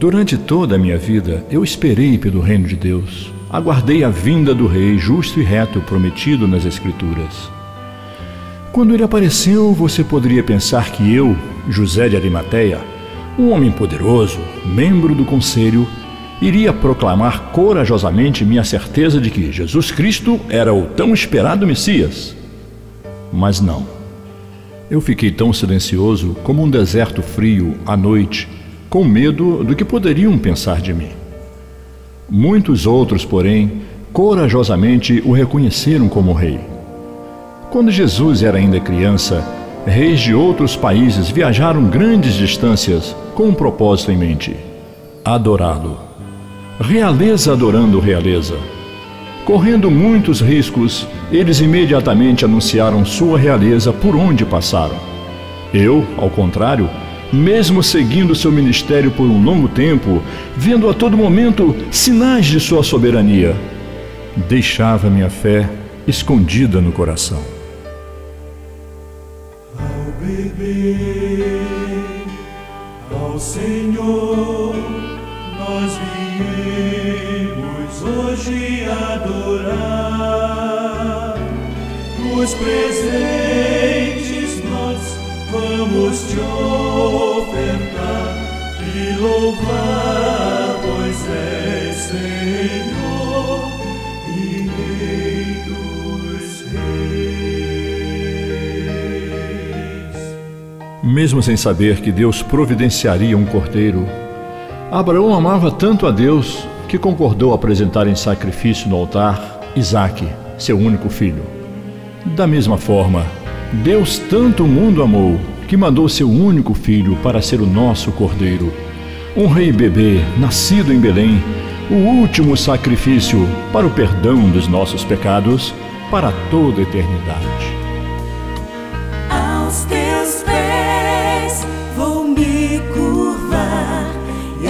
Durante toda a minha vida, eu esperei pelo reino de Deus. Aguardei a vinda do Rei justo e reto prometido nas Escrituras. Quando ele apareceu, você poderia pensar que eu, José de Arimateia, um homem poderoso, membro do conselho, iria proclamar corajosamente minha certeza de que Jesus Cristo era o tão esperado Messias. Mas não. Eu fiquei tão silencioso como um deserto frio à noite, com medo do que poderiam pensar de mim. Muitos outros, porém, corajosamente o reconheceram como rei. Quando Jesus era ainda criança, reis de outros países viajaram grandes distâncias com um propósito em mente: adorá-lo. Realeza adorando realeza. Correndo muitos riscos, eles imediatamente anunciaram sua realeza por onde passaram. Eu, ao contrário, mesmo seguindo seu ministério por um longo tempo, vendo a todo momento sinais de sua soberania, deixava minha fé escondida no coração. Ao beber ao Senhor, nós viemos hoje adorar. Os presentes nós vamos te ofertar e louvar, pois és Senhor e Rei dos Reis. Mesmo sem saber que Deus providenciaria um cordeiro, Abraão amava tanto a Deus que concordou apresentar em sacrifício no altar Isaque, seu único filho. Da mesma forma, Deus tanto o mundo amou que mandou seu único filho para ser o nosso cordeiro, um rei bebê nascido em Belém, o último sacrifício para o perdão dos nossos pecados para toda a eternidade. Aos teus pés vou me curvar e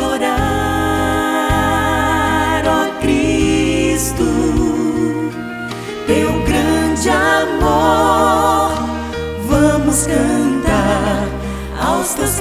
adorar, ó Cristo, teu grande amor. Vamos cantar aos teus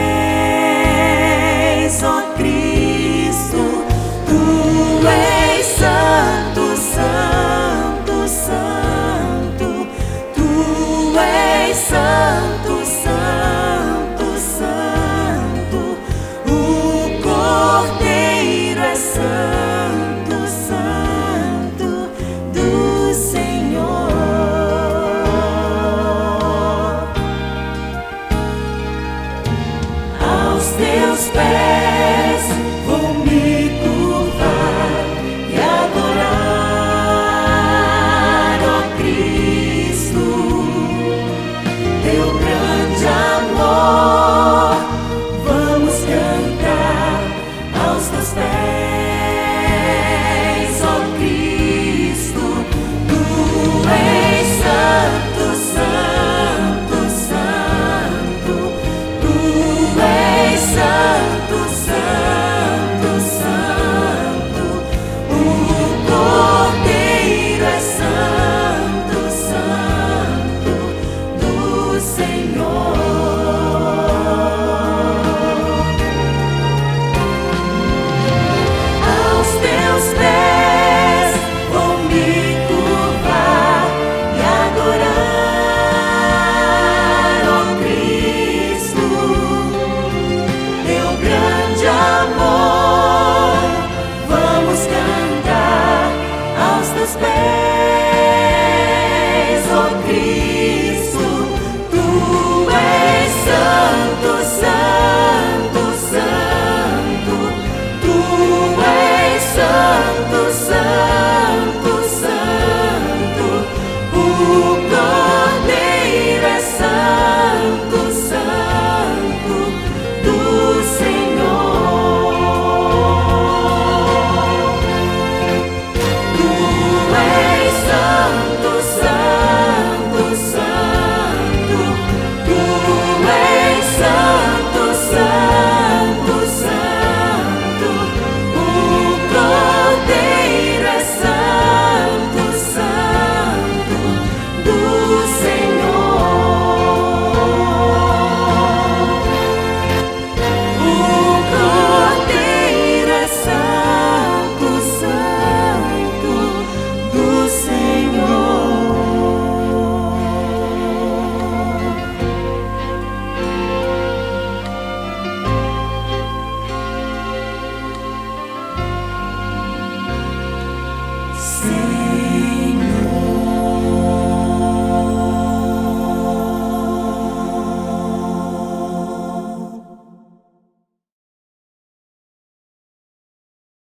pés, ó Cristo. Tu és santo, santo, santo. Tu és santo, santo, santo. O Cordeiro é santo, santo do Senhor. Aos teus pés vou me curvar e adorar, ó Cristo, teu grande amor. Vamos cantar aos teus pés, ó Cristo. Tu és santo, santo, santo. Tu és santo, santo, santo. O Cordeiro é santo, santo do Senhor. Aos teus pés vou me curvar e adorar, ó Cristo, teu grande amor. Vamos cantar aos teus pés, ó Cristo.